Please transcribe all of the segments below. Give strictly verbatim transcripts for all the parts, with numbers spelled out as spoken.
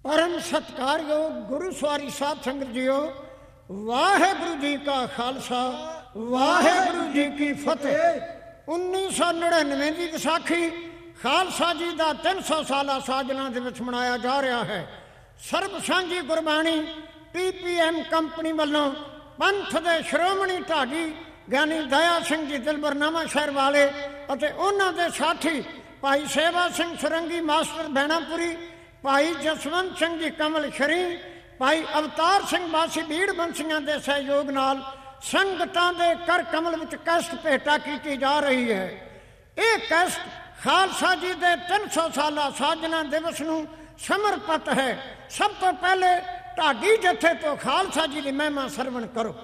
परम सत्कारयोग गुरु सवारी साध संगत जियो, वाहेगुरु जी का खालसा वाहेगुरु जी की फतेह। उन्नीस सौ नड़िनवे की विसाखी खालसा जी का तीन सौ साला साजना दे विच मनाया जा रहा है। सर्ब सांझी Gurbani P P M company वालों पंथ दे श्रोमणी ढाडी ज्ञानी दया सिंह जी दिलबर नवा शहर वाले और उन्होंने साथी भाई सेवा सिंह सुरंगी मास्टर भैणापुरी, भाई जसवंत सिंह जी कमल शरी, भाई अवतार सिंह वासी भीड़ बंसियां के सहयोग नाल संगतां दे कर कमल विच कैस्ट भेटा की जा रही है। ये कैस्ट खालसा जी के तीन सौ साला साजना दिवस नूं समर्पित है। सब तो पहले ढाडी जथे तो खालसा जी की महिमा सरवण करो।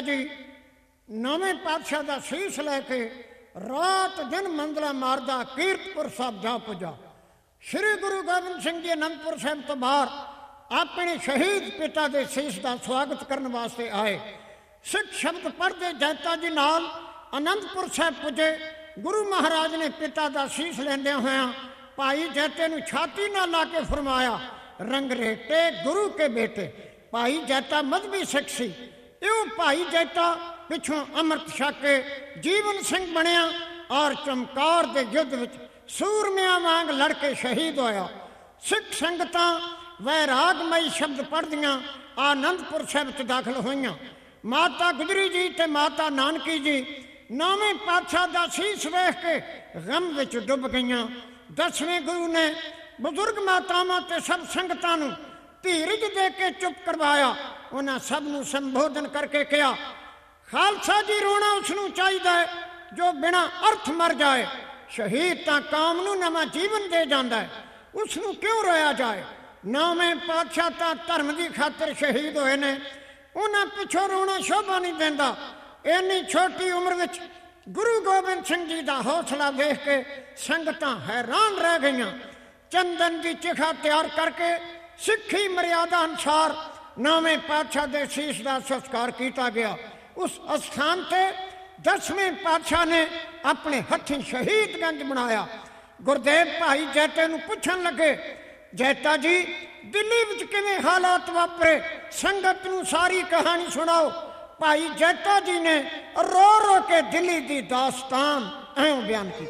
जी नवें पातशाह का शीश लैके रात दिन मंदला मारदा कीरतपुर साहब जा पुजा। श्री गुरु गोबिंद सिंह जी आनंदपुर साहब तो बाहर अपने शहीद पिता के शीश का स्वागत करने वास्ते आए। सिख शब्द पढ़ते जैता जी नाल आनंदपुर साहब पुजे। गुरु महाराज ने पिता का शीश लेंदे होया भाई जैते नूं छाती ना ला के फरमाया, रंगरेटे गुरु के बेटे। भाई जैता मजहबी सिख सी, इउं भाई जैता पिछों अमृत छक के जीवन सिंह बनिया और चमकार के युद्ध विच सूरमिया वांग लड़के शहीद होया। सिख संगतां वैरागमई शब्द पढ़दियां आनंदपुर साहब च दाखिल होईयां। माता गुजरी जी ते माता नानकी जी नौवें पातशाह का शीश वेख के गम विच डुब गईयां। दसवें गुरु ने बुजुर्ग मातावां ते सब संगतां नूं धीरज दे के चुप करवाया। उन्हां सब नूं संबोधन करके कहा, खालसा जी रोना उसनूं चाहीदा है जो बिना अर्थ मर जाए। शहीद तां कौम नूं नवां जीवन दे जांदा है, उसनूं क्यों रोया जाए। नौवें पातशाह तां धर्म की खातिर शहीद होए ने, उन्हां पिछों रोना शोभा नहीं देंदा। इन्नी छोटी उम्र विच गुरु गोबिंद सिंह जी का हौसला देख के संगतां हैरान रह गईयां। चंदन की चिखा तैयार करके सिक्खी मर्यादा अनुसार नौवें पातशाह के शीश का संस्कार किया गया। उस स्थान से दसवें पातशाह ने अपने हथी शहीदगंज बनाया। गुरदेव भाई जैते नूं पुछण लगे, जैता जी दिल्ली विच किवें हालात वापरे, संगत नूं सारी कहानी सुनाओ। भाई जैता जी ने रो रो के दिल्ली की दास्तान ऐं बयान की।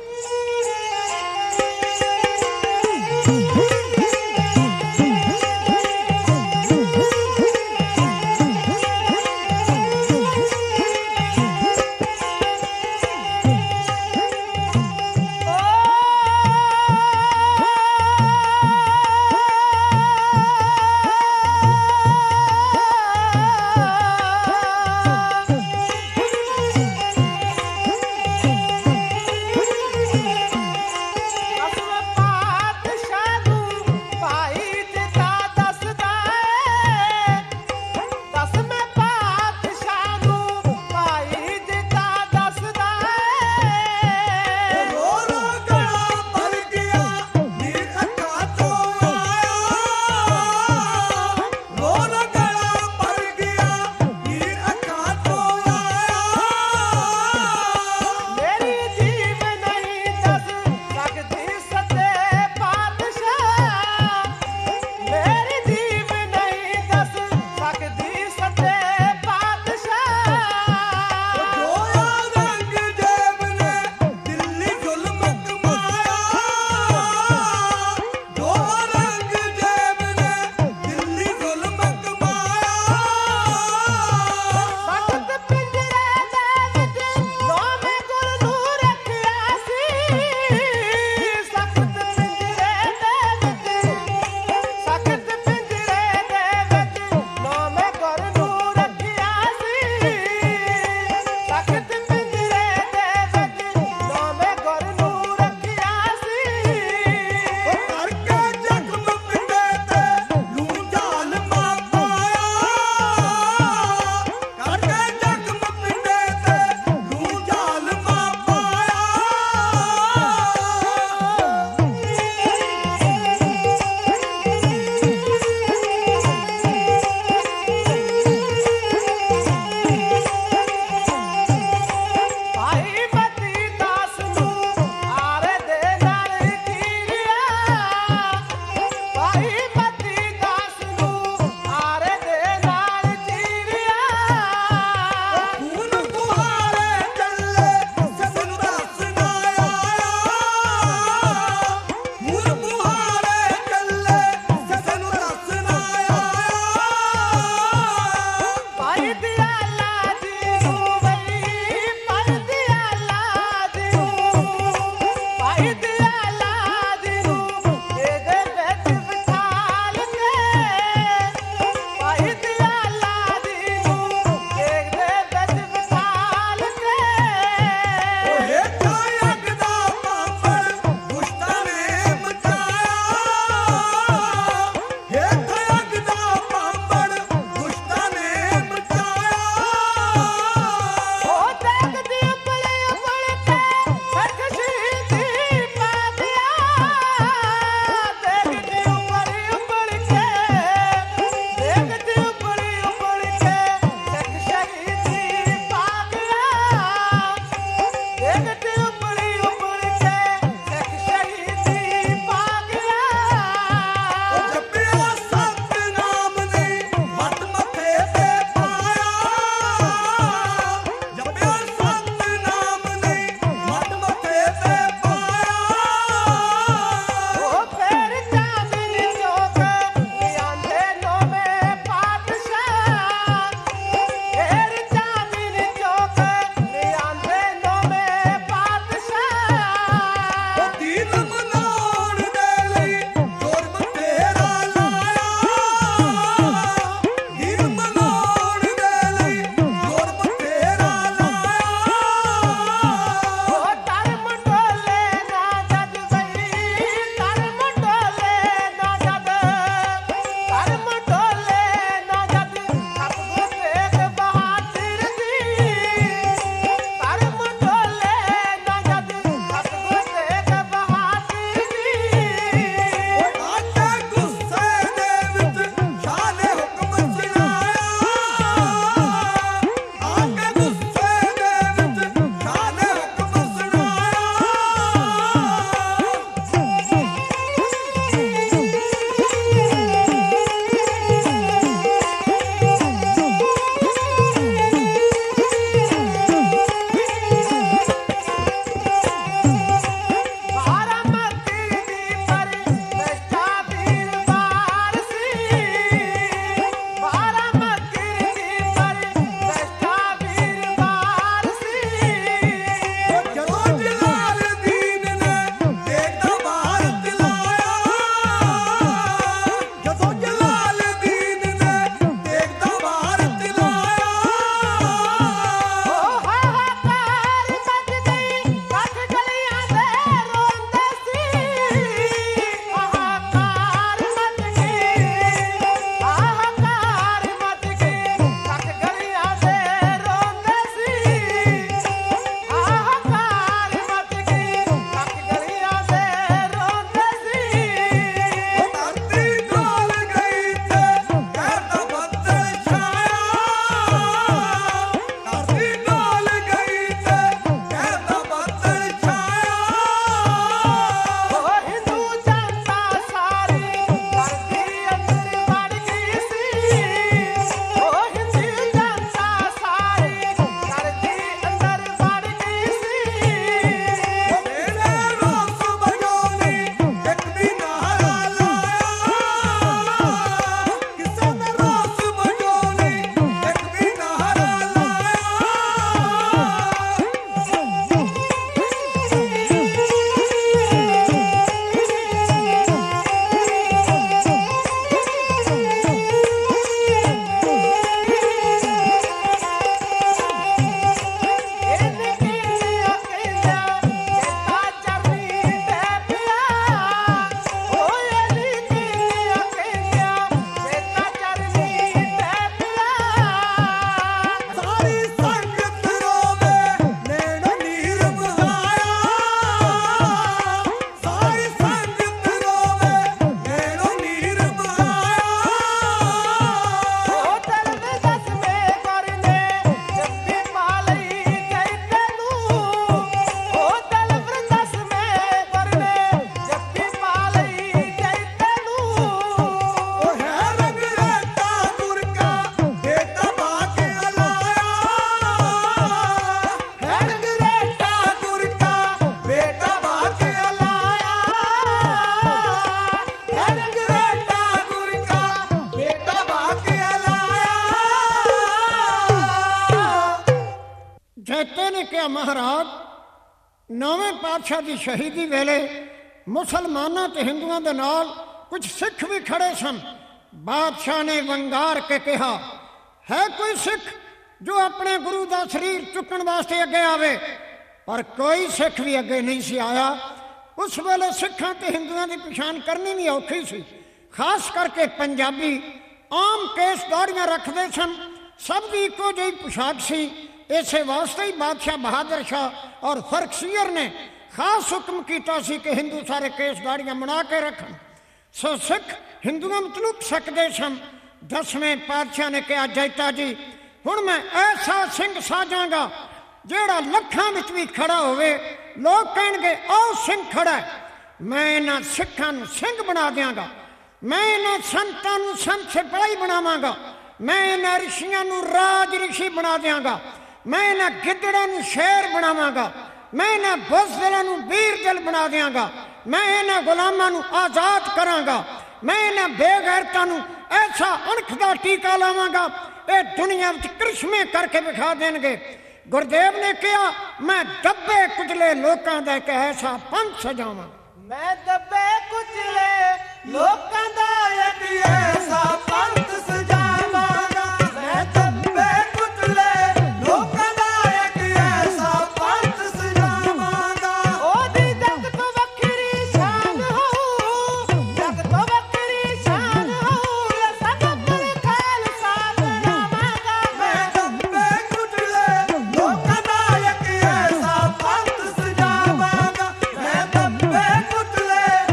ਕਿਹਾ ਮਹਾਰਾਜ ਨੌਵੇਂ ਪਾਤਸ਼ਾਹ ਦੀ ਸ਼ਹੀਦੀ ਵੇਲੇ ਮੁਸਲਮਾਨਾਂ ਤੇ ਹਿੰਦੂਆਂ ਦੇ ਨਾਲ ਕੁਝ ਸਿੱਖ ਵੀ ਖੜੇ ਸਨ। ਬਾਦਸ਼ਾਹ ਨੇ ਵੰਗਾਰ ਕੇ ਕਿਹਾ ਹੈ ਕੋਈ ਸਿੱਖ ਜੋ ਆਪਣੇ ਗੁਰੂ ਦਾ ਸਰੀਰ ਚੁੱਕਣ ਵਾਸਤੇ ਅੱਗੇ ਆਵੇ, ਪਰ ਕੋਈ ਸਿੱਖ ਵੀ ਅੱਗੇ ਨਹੀਂ ਸੀ ਆਇਆ। ਉਸ ਵੇਲੇ ਸਿੱਖਾਂ ਤੇ ਹਿੰਦੂਆਂ ਦੀ ਪਛਾਣ ਕਰਨੀ ਵੀ ਔਖੀ ਸੀ। ਖਾਸ ਕਰਕੇ ਪੰਜਾਬੀ ਆਮ ਕੇਸ ਦਾੜੀਆਂ ਰੱਖਦੇ ਸਨ, ਸਭ ਦੀ ਇੱਕੋ ਜਿਹੀ ਪੁਸ਼ਾਕ ਸੀ। ਇਸੇ ਵਾਸਤੇ ਹੀ ਬਾਦਸ਼ਾਹ ਬਹਾਦਰ ਸ਼ਾਹ ਔਰ ਫਰਖਸੀਅਰ ਨੇ ਖਾਸ ਹੁਕਮ ਕੀਤਾ ਸੀ ਕਿ ਹਿੰਦੂ ਸਾਰੇ ਕੇਸ ਦਾੜੀਆਂ ਬਣਾ ਕੇ ਰੱਖਣ। ਸੋ ਸਿੱਖ ਹਿੰਦੂਆਂ ਵਿੱਚ ਲੁਕ ਸਕਦੇ ਸਨ। ਦਸਵੇਂ ਪਾਤਸ਼ਾਹ ਨੇ ਕਿਹਾ ਜੈਤਾ ਜੀ ਹੁਣ ਮੈਂ ਐਸਾ ਸਿੰਘ ਸਾਜਾਂਗਾ ਜਿਹੜਾ ਲੱਖਾਂ ਵਿੱਚ ਵੀ ਖੜਾ ਹੋਵੇ, ਲੋਕ ਕਹਿਣਗੇ ਉਹ ਸਿੰਘ ਖੜਾ ਹੈ। ਮੈਂ ਇਹਨਾਂ ਸਿੱਖਾਂ ਨੂੰ ਸਿੰਘ ਬਣਾ ਦਿਆਂਗਾ, ਮੈਂ ਇਹਨਾਂ ਸੰਤਾਂ ਨੂੰ ਸੰਤ ਸਿਪਾਹੀ ਬਣਾਵਾਂਗਾ, ਮੈਂ ਇਹਨਾਂ ਰਿਸ਼ੀਆਂ ਨੂੰ ਰਾਜ ਰਿਸ਼ੀ ਬਣਾ ਦਿਆਂਗਾ, ਮੈਂ ਇਹਨਾਂ ਗਿੱਦੜਾਂ ਨੂੰ ਸ਼ੇਰ ਬਣਾਵਾਂਗਾ, ਮੈਂ ਇਹਨਾਂ ਬੁਜ਼ਦਿਲਾਂ ਨੂੰ ਵੀਰ ਦਿਲ ਬਣਾ ਦਿਆਂਗਾ, ਮੈਂ ਇਹਨਾਂ ਗੁਲਾਮਾਂ ਨੂੰ ਆਜ਼ਾਦ ਕਰਾਂਗਾ, ਮੈਂ ਇਹਨਾਂ ਬੇਗੈਰਤਾਂ ਨੂੰ ਐਸਾ ਅਣਖ ਦਾ ਟੀਕਾ ਲਾਵਾਂਗਾ ਇਹ ਦੁਨੀਆ ਵਿੱਚ ਕ੍ਰਿਸ਼ਮੇ ਕਰਕੇ ਵਿਖਾ ਦੇਣਗੇ। ਗੁਰਦੇਵ ਨੇ ਕਿਹਾ ਮੈਂ ਦੱਬੇ ਕੁਚਲੇ ਲੋਕਾਂ ਦਾ ਇੱਕ ਐਸਾ ਪੰਥ ਸਜਾਵਾਂ। ਮੈਂ ਦੱਬੇ ਕੁਚਲੇ ਲੋਕਾਂ ਦਾ ਇੱਕ ਐਸਾ ਪੰਥ ਸਜਾਵਾਂਗਾ। ਮੈਂ ਦੱਬੇ ਕੁਚਲੇ ਲੋਕਾਂ ਦਾ ਇੱਕ ਐਸਾ ਪੰਥ ਸਜਾਵਾਂਗਾ। ਉਹਦੀ ਜਗ ਤੋਂ ਵੱਖਰੀ ਸ਼ਾਨ ਹੋਊ, ਜਗ ਤੋਂ ਵੱਖਰੀ ਸ਼ਾਨ ਹੋਊ, ਸਭ ਪਰ ਖਾਲਸਾ ਬਣਾਵਾਂਗਾ। ਮੈਂ ਦੱਬੇ ਕੁਚਲੇ ਲੋਕਾਂ ਦਾ ਇੱਕ ਐਸਾ ਪੰਥ ਸਜਾਵਾਂਗਾ। ਮੈਂ ਦੱਬੇ ਕੁਚਲੇ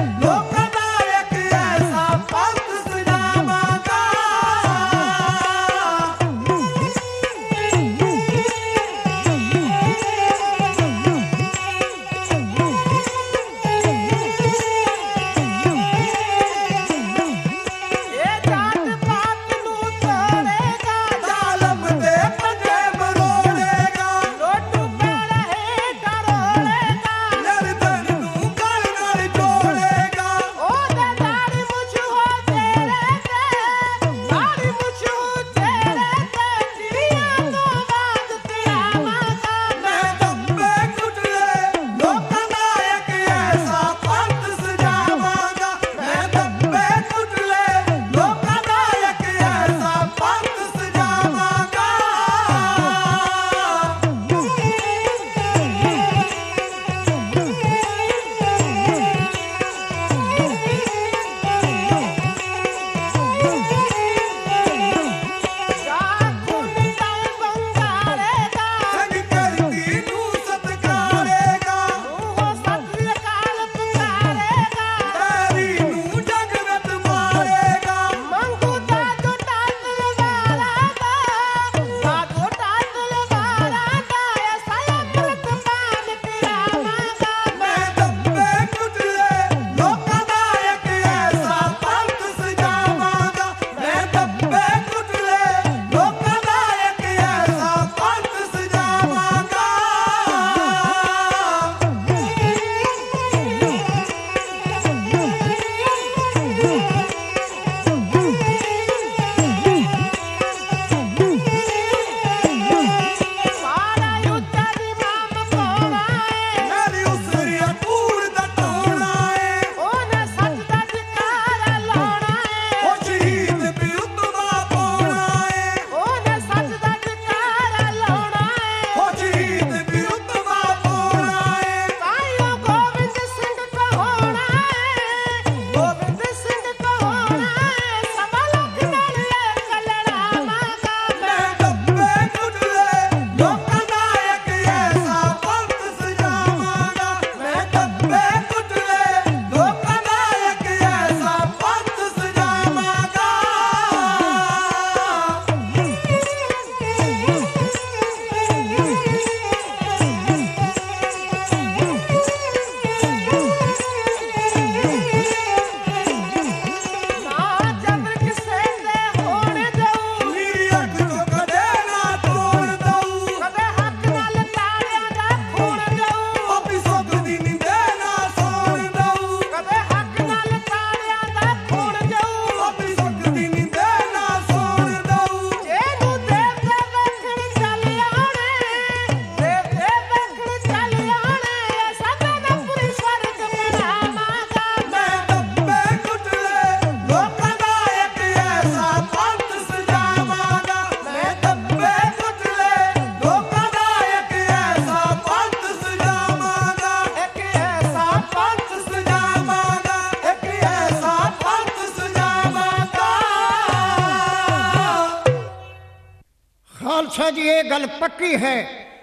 ਖਾਲਸਾ ਜੀ ਇਹ ਗੱਲ ਪੱਕੀ ਹੈ,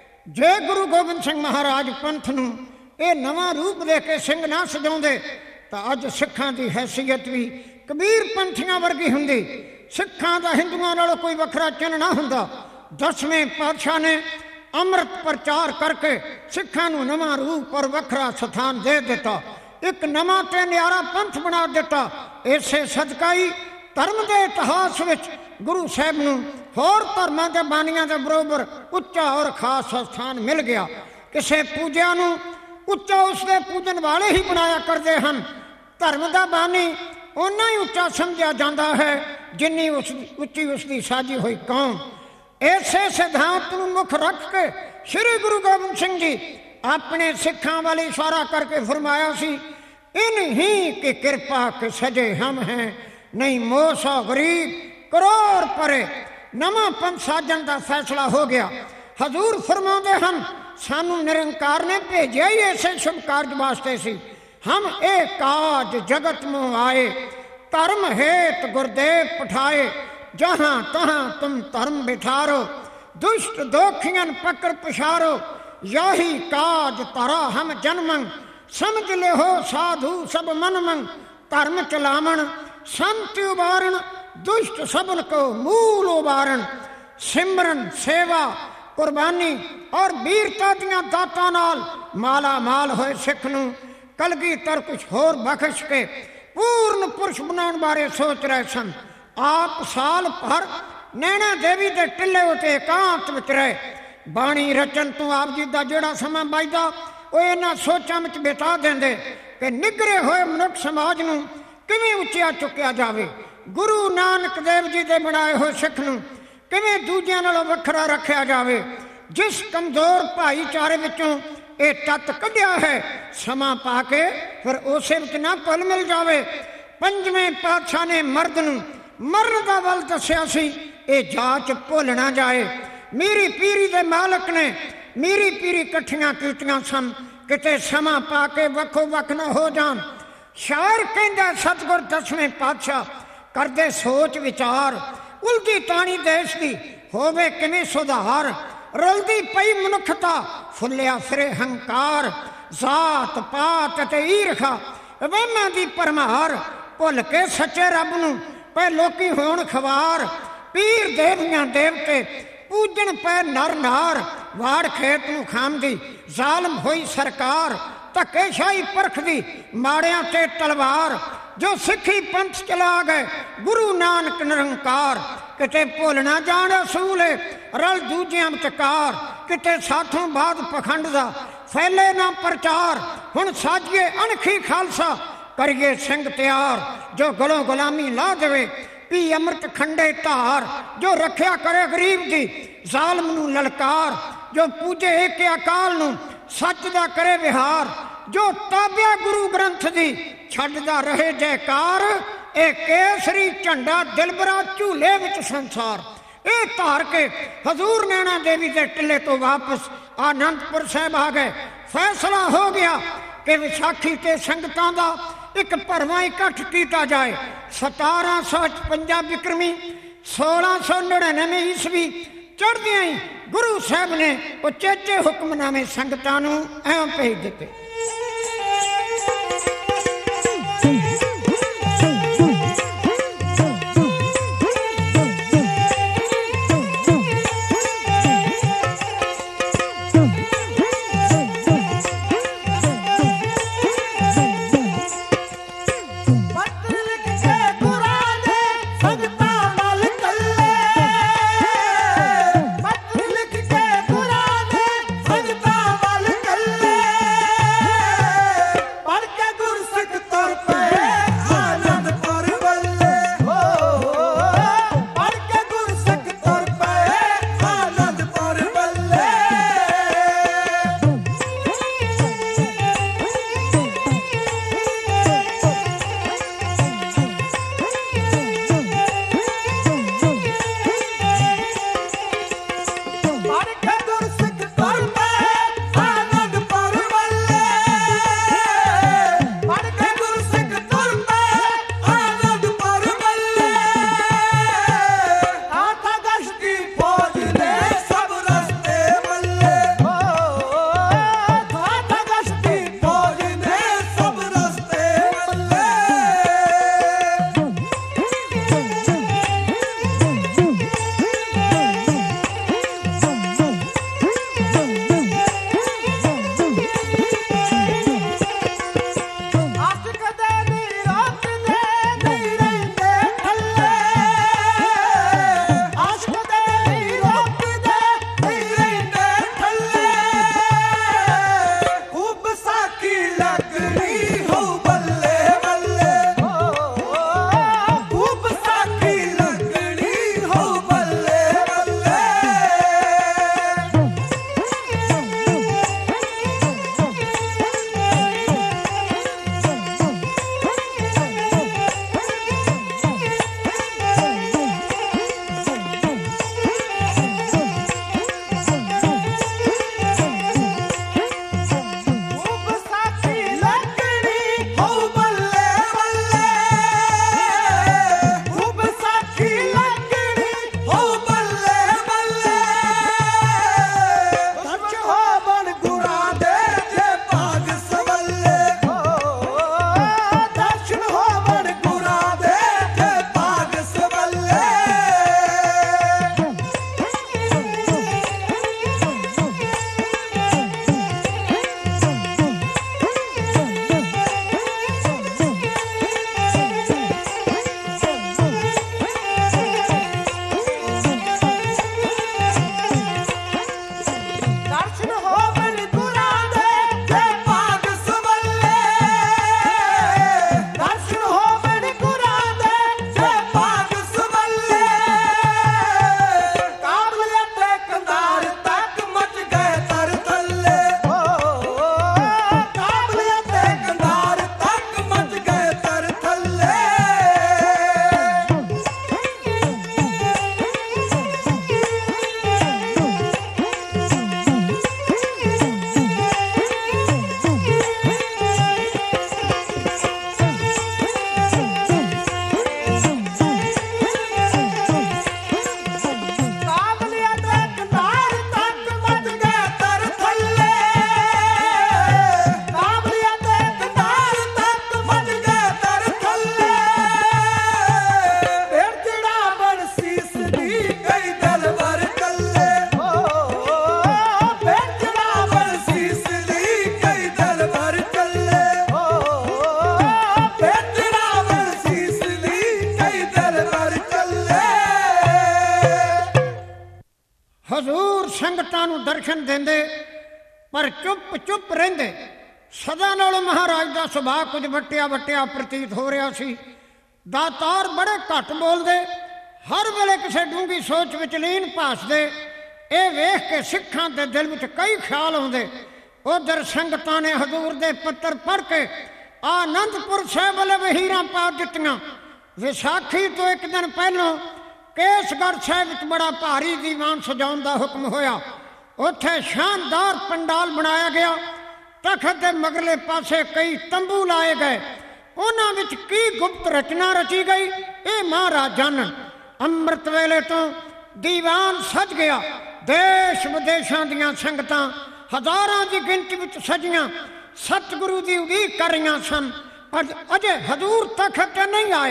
ਜੇ ਗੁਰੂ ਗੋਬਿੰਦ ਸਿੰਘ ਮਹਾਰਾਜ ਪੰਥ ਨੂੰ ਇਹ ਨਵਾਂ ਰੂਪ ਦੇ ਕੇ ਸਿੰਘ ਨਾ ਸਜਾਉਂਦੇ ਤਾਂ ਅੱਜ ਸਿੱਖਾਂ ਦੀ ਹੈਸੀਅਤ ਵੀ ਕਬੀਰ ਪੰਥੀਆਂ ਵਰਗੀ ਹੁੰਦੀ। ਸਿੱਖਾਂ ਦਾ ਹਿੰਦੂਆਂ ਨਾਲੋਂ ਕੋਈ ਵੱਖਰਾ ਚਿੰਨ੍ਹ ਨਾ ਹੁੰਦਾ। ਦਸਵੇਂ ਪਾਤਸ਼ਾਹ ਨੇ ਅੰਮ੍ਰਿਤ ਪ੍ਰਚਾਰ ਕਰਕੇ ਸਿੱਖਾਂ ਨੂੰ ਨਵਾਂ ਰੂਪ ਔਰ ਵੱਖਰਾ ਸਥਾਨ ਦੇ ਦਿੱਤਾ, ਇੱਕ ਨਵਾਂ ਤੇ ਨਿਆਰਾ ਪੰਥ ਬਣਾ ਦਿੱਤਾ। ਇਸੇ ਸਦਕਾ ਹੀ ਧਰਮ ਦੇ ਇਤਿਹਾਸ ਵਿੱਚ ਗੁਰੂ ਸਾਹਿਬ ਨੂੰ ਹੋਰ ਧਰਮਾਂ ਦੇ ਬਾਨੀਆਂ ਦੇ ਬਰੋਬਰ ਉੱਚਾ ਔਰ ਖਾਸ ਸਥਾਨ ਮਿਲ ਗਿਆ। ਕਿਸੇ ਪੂਜਿਆ ਨੂੰ ਉੱਚਾ ਉਸਦੇ ਪੂਜਣ ਵਾਲੇ ਹੀ ਬਣਾਇਆ ਕਰਦੇ ਹਨ। ਧਰਮ ਦਾ ਬਾਨੀ ਓਨਾ ਹੀ ਉੱਚਾ ਸਮਝਿਆ ਜਾਂਦਾ ਹੈ ਜਿੰਨੀ ਉਸ ਉੱਚੀ ਉਸਦੀ ਸਾਜੀ ਹੋਈ ਕੌਮ। ਇਸੇ ਸਿਧਾਂਤ ਨੂੰ ਮੁੱਖ ਰੱਖ ਕੇ ਸ੍ਰੀ ਗੁਰੂ ਗੋਬਿੰਦ ਸਿੰਘ ਜੀ ਆਪਣੇ ਸਿੱਖਾਂ ਵੱਲ ਇਸ਼ਾਰਾ ਕਰਕੇ ਫਰਮਾਇਆ ਸੀ, ਇਨਹੀਂ ਕੀ ਕਿਰਪਾ ਕੇ ਸਜੇ ਹਮ ਹੈ, ਨਹੀਂ ਮੋਸਾ ਗਰੀਬ ਕਰੋੜ ਪਰੇ। ਨਵਾਂ ਪੰਥ ਸਾਜਣ ਦਾ ਫੈਸਲਾ ਹੋ ਗਿਆ। ਹਜ਼ੂਰ ਫਰਮਾਉਂਦੇ ਹਨ, ਸਾਨੂੰ ਨਿਰੰਕਾਰ ਨੇ ਭੇਜਿਆ ਹੀ ਇਸੇ ਸ਼ੁਭ ਕਾਰਜ ਵਾਸਤੇ ਸੀ। ਹਮ ਇਹ ਕਾਜ ਜਗਤ ਮੋਂ ਆਏ, ਧਰਮ ਹੇਤ ਗੁਰਦੇਵ ਪਠਾਏ। जहाँ तहाँ तुम धर्म बिठारो, दुष्ट दोखियन पकड़ पछारो। यही काज तारा हम जन्मं, समझ ले हो साधु सब मन मंग। धर्म चलावन संत उबारण, दुष्ट सबन को मूल उबारण। सिमरन सेवा कुर्बानी और वीरता दियां दातां नाल माला माल होए सिख नूं कलगीधर कुछ होर बख्श के पूर्ण पुरुष बनाउण बारे सोच रहे सन। आप साल भर नैना देवी के टिले उत्ते एकांत विच रहे। बाणी रचन तो आप जी का जोड़ा समा बचदा वो इन्हां सोचां विच बिता देंदे कि निगरे होए मनुख समाज नूं किवें उच्चिया चुक्या जावे। गुरु नानक देव जी दे बनाए होए सिख नूं किवें दूजियां नालों वखरा रखिया जावे। जिस कमजोर भाईचारे विचों ये तत्त कढिया है, समा पा के फिर उसे विच ना भुल मिल जावे। पंजवें पातशाह ने मर्द नूं मरण का वल दसिया सी, ये जाच भुल ना जाए। मीरी पीरी दे मालक ने मीरी पीरी कट्ठियां कीतियां सन, किते समा पा के वखो वख न हो जान। शायर कहंदा सतगुर दसवें पातशाह करदे सोच विचार, उलझी ताणी देश दी होवे किवें सुधार। रलदी पई मनुखता फुलिया फिरे हंकार, जात पात ते ईरखा वहमां दी परमार। भुल के सच्चे रब नूं पै लोकी होण खवार। पीर देवियां देवते पूजन पै नर नार। वाड़ खेत नूं खांदी जालम होई सरकार, धक्केशाही परखदी माड़ियां ते तलवार। जो सिखी पंथ चला गए गुरु नानक निरंकार, किते भुल ना जाण असूल रल दूजियां विचकार। किते साथों बाद पखंड दा फैले ना प्रचार। हुण साजिए अणखी खालसा करिए सिंह तैयार। जो गलों गुलामी ला देवे पी अमृत खंडे धार। जो रखिया करे गरीब दी जालम नूं ललकार। जो पूजे एक अकाल नूं सच दा करे विहार। जो ताबिया गुरु ग्रंथ दी छड्डदा रहे जयकार। ए केसरी झंडा दिलबरा झूले विच संसार। ये धार के हजूर नैना देवी के टिले तो वापस आनंदपुर साहिब आ गए। फैसला हो गया कि विसाखी ते संगतां दा एक भरवां इकट्ठ किया जाए। सतारह सौ छपंजा बिक्रमी सोलह सौ नड़िनवे ईस्वी चढ़दियां ही गुरु साहब ने उचेचे हुक्मनामे संगतां नूं ऐं भेज दिते। ਸੰਗਤਾਂ ਨੂੰ ਦਰਸ਼ਨ ਦਿੰਦੇ ਪਰ ਚੁੱਪ ਚੁੱਪ ਰਹਿੰਦੇ। ਸਦਾ ਨਾਲੋਂ ਮਹਾਰਾਜ ਦਾ ਸੁਭਾਅ ਕੁਝ ਵਟਿਆ ਵਟਿਆ ਪ੍ਰਤੀਤ ਹੋ ਰਿਹਾ ਸੀ। ਦਾਤਾਰ ਬੜੇ ਘੱਟ ਬੋਲਦੇ, ਹਰ ਵੇਲੇ ਕਿਸੇ ਡੂੰਘੀ ਸੋਚ ਵਿੱਚ ਲੀਨ ਭਾਸਦੇ। ਇਹ ਵੇਖ ਕੇ ਸਿੱਖਾਂ ਦੇ ਦਿਲ ਵਿੱਚ ਕਈ ਖਿਆਲ ਆਉਂਦੇ। ਉਧਰ ਸੰਗਤਾਂ ਨੇ ਹਜ਼ੂਰ ਦੇ ਪੱਤਰ ਪੜ੍ਹ ਕੇ ਆਨੰਦਪੁਰ ਸਾਹਿਬ ਵਾਲੇ ਵਹੀਰਾਂ ਪਾ ਦਿੱਤੀਆਂ। ਵਿਸਾਖੀ ਤੋਂ ਇੱਕ ਦਿਨ ਪਹਿਲਾਂ ਕੇਸਗੜ੍ਹ ਸਾਹਿਬ ਵਿੱਚ ਬੜਾ ਭਾਰੀ ਦੀਵਾਨ ਸਜਾਉਣ ਦਾ ਹੁਕਮ ਹੋਇਆ। ਉੱਥੇ ਸ਼ਾਨਦਾਰ ਪੰਡਾਲ ਬਣਾਇਆ ਗਿਆ। ਤਖਤ ਦੇ ਮਗਰਲੇ ਪਾਸੇ ਕਈ ਤੰਬੂ ਲਾਏ ਗਏ। ਉਹਨਾਂ ਵਿੱਚ ਕੀ ਗੁਪਤ ਰਚਨਾ ਰਚੀ ਗਈ ਇਹ ਮਹਾਰਾਜ ਜਾਣਨ। ਅੰਮ੍ਰਿਤ ਵੇਲੇ ਤੋਂ ਦੀਵਾਨ ਸਜ ਗਿਆ। ਦੇਸ਼ ਵਿਦੇਸ਼ਾਂ ਦੀਆਂ ਸੰਗਤਾਂ ਹਜ਼ਾਰਾਂ ਦੀ ਗਿਣਤੀ ਵਿੱਚ ਸਜੀਆਂ ਸਤਿਗੁਰੂ ਦੀ ਉਡੀਕ ਕਰ ਰਹੀਆਂ ਸਨ। ਪਰ ਅਜੇ ਹਜ਼ੂਰ ਤਖਤ ਤੇ ਨਹੀਂ ਆਏ।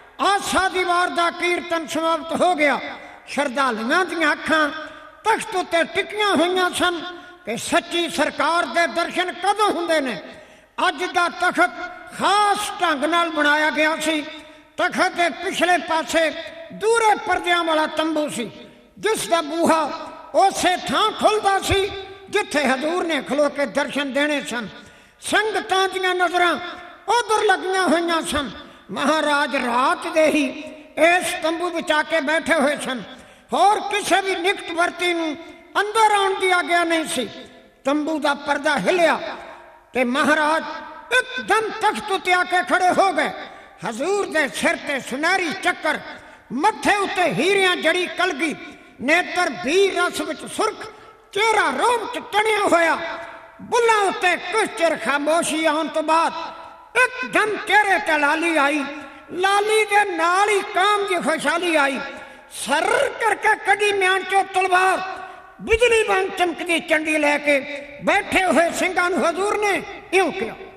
ਆਸਾ ਦੀ ਵਾਰ ਦਾ ਕੀਰਤਨ ਸਮਾਪਤ ਹੋ ਗਿਆ। ਸ਼ਰਧਾਲੂਆਂ ਦੀਆਂ ਅੱਖਾਂ ਤਖਤ ਉੱਤੇ ਟਿਕੀਆਂ ਹੋਈਆਂ ਸਨ ਕਿ ਸੱਚੀ ਸਰਕਾਰ ਦੇ ਦਰਸ਼ਨ ਕਦੋਂ ਹੁੰਦੇ ਨੇ। ਅੱਜ ਦਾ ਤਖਤ ਖਾਸ ਢੰਗ ਨਾਲ ਬਣਾਇਆ ਗਿਆ ਸੀ। ਤਖਤ ਦੇ ਪਿਛਲੇ ਪਾਸੇ ਦੂਰੇ ਪਰਦਿਆਂ ਵਾਲਾ ਤੰਬੂ ਸੀ, ਜਿਸ ਦਾ ਬੂਹਾ ਉਸੇ ਥਾਂ ਖੁੱਲਦਾ ਸੀ ਜਿੱਥੇ ਹਜ਼ੂਰ ਨੇ ਖਲੋ ਕੇ ਦਰਸ਼ਨ ਦੇਣੇ ਸਨ। ਸੰਗਤਾਂ ਦੀਆਂ ਨਜ਼ਰਾਂ ਉਧਰ ਲੱਗੀਆਂ ਹੋਈਆਂ ਸਨ। ਮਹਾਰਾਜ ਰਾਤ ਦੇ ਹੀ ਇਸ ਤੰਬੂ ਵਿੱਚ ਆ ਕੇ ਬੈਠੇ ਹੋਏ ਸਨ। ਹੋਰ ਕਿਸੇ ਵੀ ਨਿਕਟ ਵਰਤੀ ਨੂੰ ਅੰਦਰ ਆਉਣ ਦੀ ਆਗਿਆ ਨਹੀਂ ਸੀ। ਤੰਬੂ ਦਾ ਪਰਦਾ ਹਿਲਿਆ ਤੇ ਮਹਾਰਾਜ ਇੱਕਦਮ ਤਖਤ ਉੱਤੇ ਆ ਕੇ ਖੜੇ ਹੋ ਗਏ। ਹਜ਼ੂਰ ਦੇ ਸਿਰ ਤੇ ਸੁਨਹਿਰੀ ਚੱਕਰ, ਮੱਥੇ ਉੱਤੇ ਹੀਰਿਆਂ ਜੜੀ ਕਲਗੀ, ਨੇਤਰ ਵੀ ਰਸ ਵਿੱਚ ਸੁਰਖ, ਚਿਹਰਾ ਰੋਮ ਚ ਟਣਿਆ ਹੋਇਆ। ਬੁੱਲਾਂ ਉੱਤੇ ਕੁਝ ਚਿਰ ਖਾਮੋਸ਼ੀ ਆਉਣ ਤੋਂ ਬਾਅਦ ਇੱਕਦਮ ਚਿਹਰੇ ਤੇ ਲਾਲੀ ਆਈ। ਲਾਲੀ ਦੇ ਨਾਲ ਹੀ ਕਾਮ ਦੀ ਖੁਸ਼ਹਾਲੀ ਆਈ। ਸਰ ਕਰਕੇ ਕੱਢੀ ਮਿਆਨ ਚੋਂ ਤਲਵਾਰ, ਬਿਜਲੀ ਵਾਂਗ ਚਮਕਦੀ ਚੰਡੀ ਲੈ ਕੇ ਬੈਠੇ ਹੋਏ ਸਿੰਘਾਂ ਨੂੰ ਹਜ਼ੂਰ ਨੇ ਇਉਂ ਕਿਹਾ,